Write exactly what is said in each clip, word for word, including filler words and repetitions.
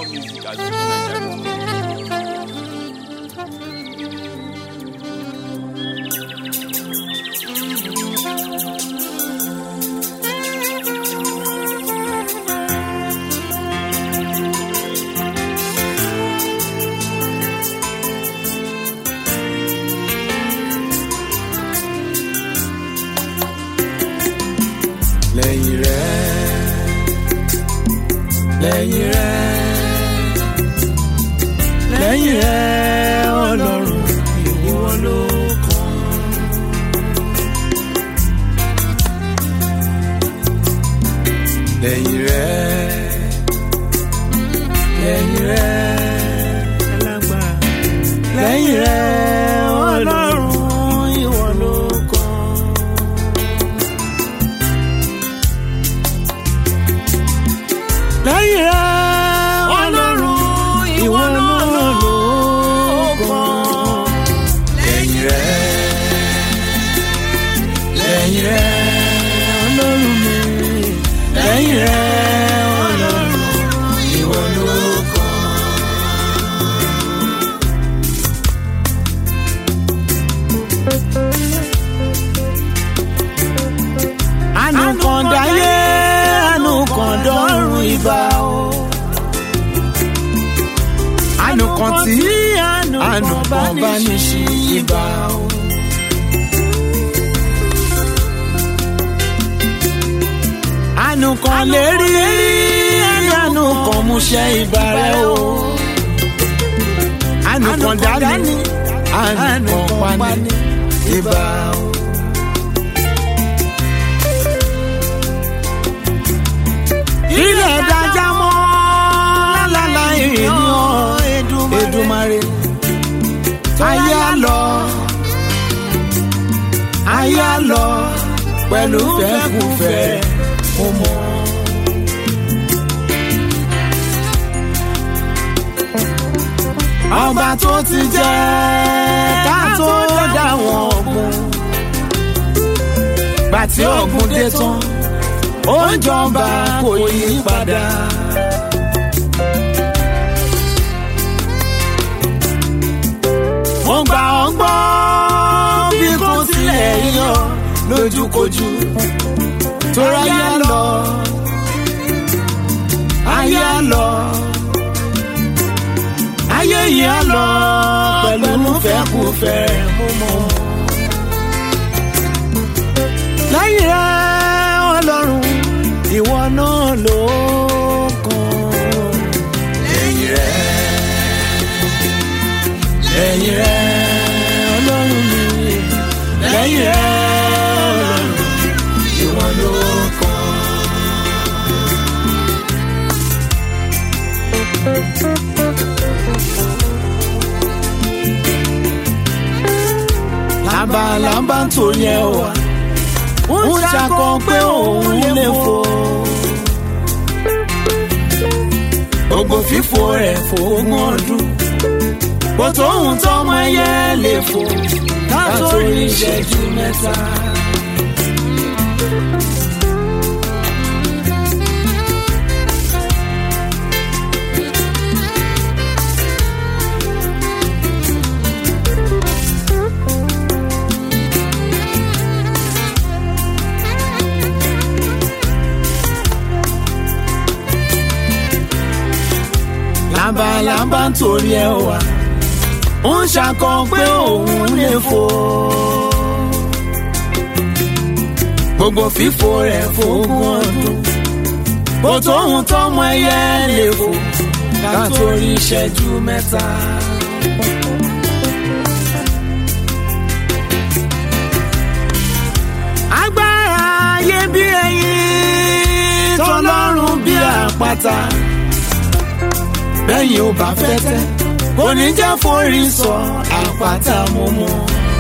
More music at Nigeria. Lẹ́yìn rẹ̀, lẹ́yìn rẹ̀, lẹ́yìn rẹ̀ Ọlọ́run ìwọ ló kàn. Lẹ́yìn rẹ̀, lẹ́yìn rẹ̀ alágbára, lẹ́yìn rẹ̀ Ọlọ́run ìwọ ló kàn. Lẹ́yìn rẹ̀ Ọlọ́run ìwọ ló kàn. Lẹ́yìn rẹ̀, lẹ́yìn rẹ̀ Ọlọ́run mi, lẹ́yìn rẹ̀ Ọlọ́run ìwọ ló kàn. Àánú kan dáyé, àánú kan dọ́run ìbà o. Àánú kan tí àánú kan bá ní ṣí ìbà o. Àánú kan lè rí, àánú kan múṣẹ ìbà rẹ o. Àánú kan dání, àánú kan pa ní ìbà o. Ilẹ̀ dájá mọ́ lálálá ènìyàn Èdùmàrè. Ayé á lọ, ayé á lọ pẹ̀lú fẹ́kùfẹ́ mo mọ̀. Ọba tó ti jẹ ká tó dá wọn Ògún, gbà tí Ògún dé tán ó ń jọba kò yí padà. Mo gbà ọ́ gbọ́ bí kò tilẹ̀ yọ lójúkojú, torí ayé á lọ, ayé á lọ, ayé yìí á lọ pẹ̀lú fẹ́kùfẹ́ mo mọ̀. Lẹ́yìn rẹ̀ Ọlọ́run ìwọ náà ló kàn. Lẹ́yìn rẹ̀, lẹ́yìn rẹ̀ Ọlọ́run mi, lẹ́yìn rẹ̀ Ọlọ́run ìwọ ló kàn. Lábàlábà tó yẹ wá ń ṣàkọ pé òun lè fò. Ògo fífò rẹ̀ fógún ọdún, bó tóun tọ́mọ ẹyẹ lè fò ká tó rí ìṣẹ́jú mẹ́ta. Lábàlábà ń torí ẹ wá ń ṣàkọ pé òun lè fò. Gbogbo fífò rẹ̀ fógún ọdún, bó tóun tọ́mọ ẹyẹ lè fò ká tó rí ìṣẹ́jú mẹ́ta. Agbára ayé bí ẹyin, t'Ọlọ́run bí àpáta. Bẹ́yìn ò bá fẹ́ tẹ́, kò ní jẹ́ forí sọ àpáta mo mọ̀.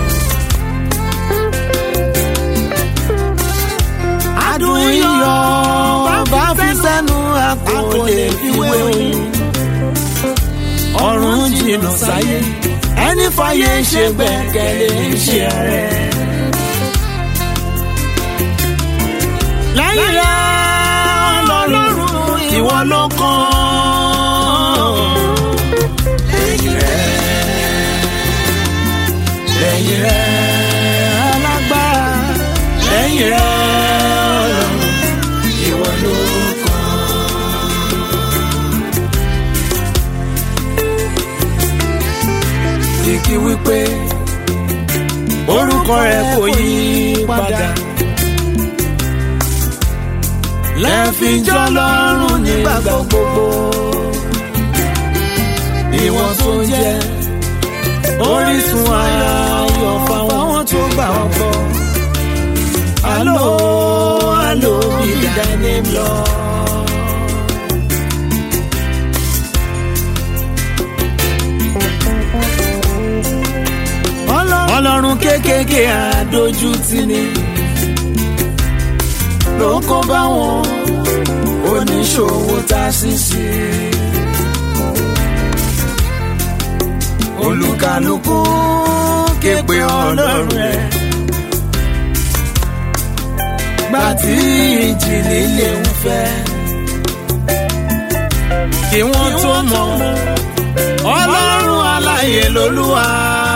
Adùn iyọ̀ bá fi sẹ́nu àpò lè fi wé oyin. Ọ̀run jìnnà sáyé, ẹni fàyè ṣe gbẹ́kẹ̀lé ṣe rẹ̀. Lẹ́yìn rẹ̀ Ọlọ́run ìwọ ló kàn. ọkàn rẹ̀ kò yí padà. Lẹ́fíjọ́ lọ́rùn nígbà gbogbo. Ìwọ̀n tó jẹ́ orísun ayọ̀ fáwọn tó gbà ọ́ gbọ́. Àlọ́ àlọ́ bí dání lọ. Ọlọ́run kéékèèké àdójútì ni ló kó bá wọn oníṣòwò tá a sì ṣe. Olúkálùkù ké pe Ọlọ́run rẹ̀ gbà tí ìjì líle ń fẹ́. Kí wọ́n tó mọ̀ Ọlọ́run alààyè l'Olúwa,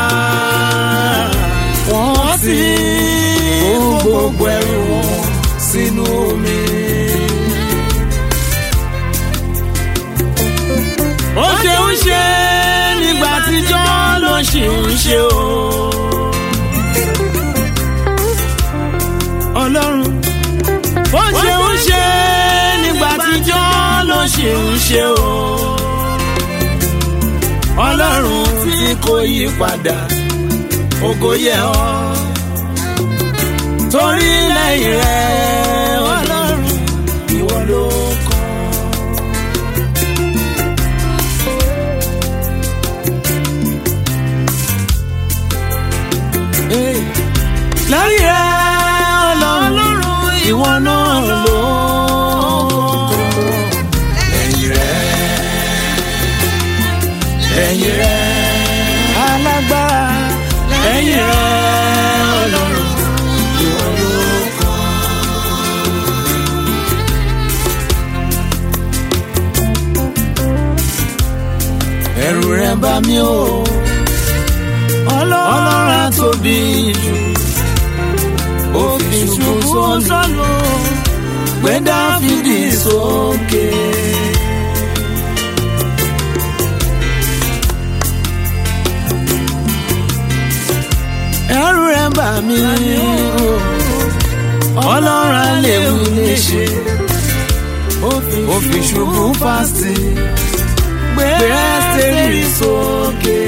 wọ́n sì kó gbogbo ẹrù wọn sínú omi. Ó ṣe ń ṣe nígbà tíjọ́ ló ṣì ń ṣe o. Ọlọ́run ó ṣe ń ṣe nígbà tíjọ́ ló ṣì ń ṣe o. Ọlọ́run tí kò yí padà, ògo yẹ ọ́ torí lẹ́yìn rẹ̀ Ọlọ́run ìwọ ló kàn. Lẹ́yìn rẹ̀ Ọlọ́run ìwọ náà ló kàn. Lẹ́yìn rẹ̀ lẹ́yìn rẹ̀ alágbára, lẹ́yìn rẹ̀ Ọlọ́run ìwọ ló kàn. Ẹ̀rù rẹ̀ bà mí o, Ọlọ́run á tóbi jù. Ó fi ṣubú sọ́nù gbé Dáfídì sókè. Ẹ̀rù rẹ̀ bà mí o, Ọlọ́run á lè wí lè ṣe. Ó fi ṣubú fásitì gbé Ẹ́sítérì sókè.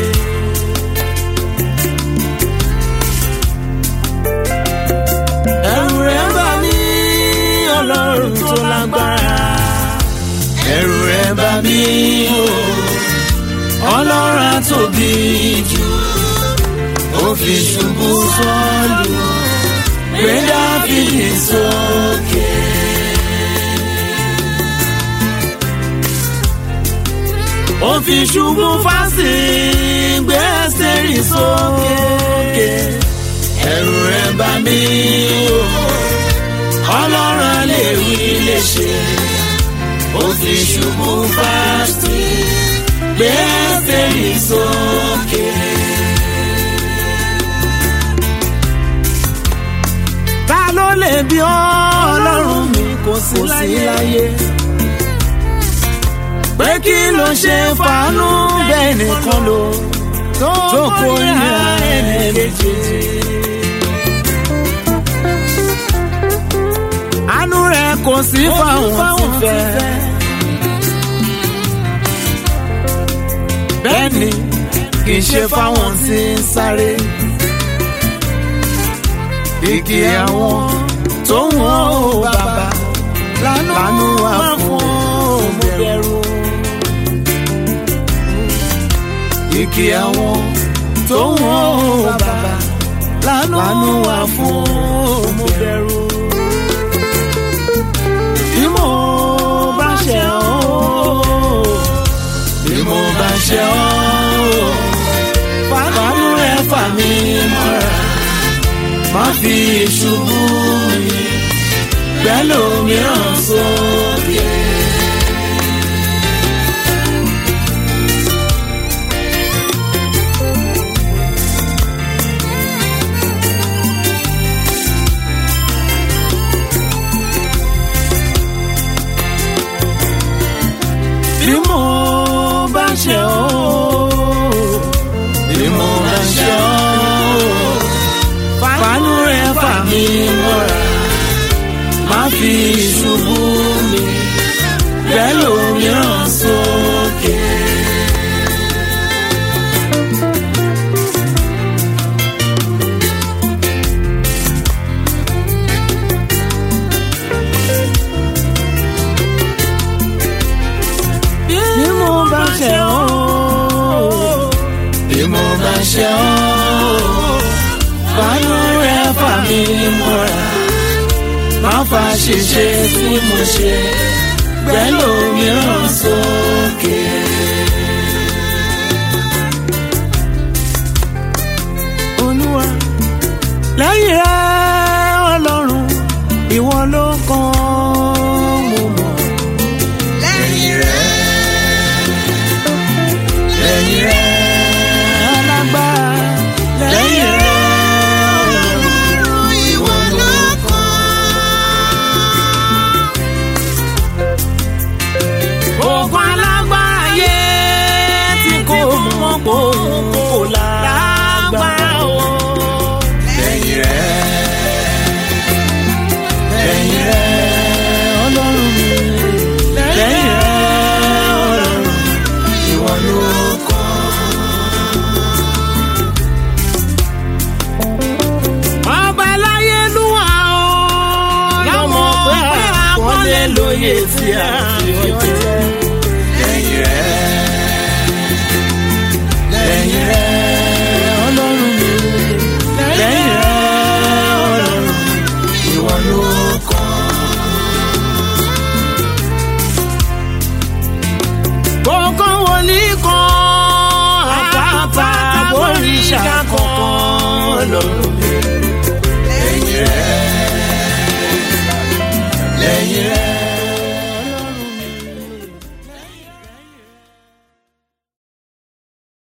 Ẹ̀rù rẹ̀ bà mí, Ọlọ́run tó lágbára. Ẹ̀rù rẹ̀ bà mí o, Ọlọ́run á tóbi jù. Ó fi ṣubú sọ́ọ̀lù gbé Dáfídì sókè. Ó fi ṣubú fásitì gbé Ẹ́sítérì sókè. Ẹ̀rù rẹ̀ bà mí o, Ọlọ́run lè wí lè ṣe. Ó fi ṣubú fásitì gbé Ẹ́sítérì sókè. Ta ló lè bí Ọlọ́run mi kò sí láyé? Pé kí ló ṣe fàánú bẹ́ẹ̀ nìkan ló tó kórìíra ẹnìkejì. Àánú rẹ̀ kò sí fáwọn tí fẹ́. Bẹ́ẹ̀ ni kì í ṣe fáwọn tí ń sáré. Igi àwọn tó ń wọ́n ó bàbá lánú wà fún òmùbẹ̀rù. Igi àwọn tó ń wọ́n ó bàbá lánú wà fún òmùbẹ̀rù. Bí mo bá ṣẹ̀ ọ́, bí mo bá ṣẹ̀ ọ́, fàánú rẹ̀ fà mí mọ́ra. Má fi ìṣubú mi pẹ̀lú mìíràn sókè. Bí mo bá ṣẹ̀ ọ́, bí mo bá ṣẹ̀ ọ́, fi ìṣubú mi bẹ́ẹ̀ lòmíràn sókè. Bí mo bá ṣẹ̀ ọ́, bí mo bá ṣẹ̀ ọ́, fàánú rẹ̀ fà mí mọ́ra, má fà ṣìṣe tí mo ṣe bẹ́ẹ̀ lòmíràn sókè. Olúwa lẹ́yìn rẹ̀ Ọlọ́run ìwọ ló kàn mo mọ̀. Lẹ́yìn rẹ̀, lẹ́yìn rẹ̀ alágbára, lẹ́yìn rẹ̀ Ọlọ́run ìwọ ló kàn. Ogun alágbára yé tí kò mọ̀ kó kò lágbára o. Lẹ́yìn rẹ̀, lẹ́yìn rẹ̀ Ọlọ́run mi, lẹ́yìn rẹ̀ Ọlọ́run ìwọ ló kàn. Ọba láyé lúwa o, lọ́mọ pé àpọ́nlé lóye tí a fi ọjọ́. Lẹ́yìn rẹ̀, lẹ́yìn rẹ̀ Ọlọ́run mi, lẹ́yìn rẹ̀ Ọlọ́run ìwọ ló kàn. Kọ̀ọ̀kan wòlíì kan àpáta bóríṣà kankan lọ́rùn.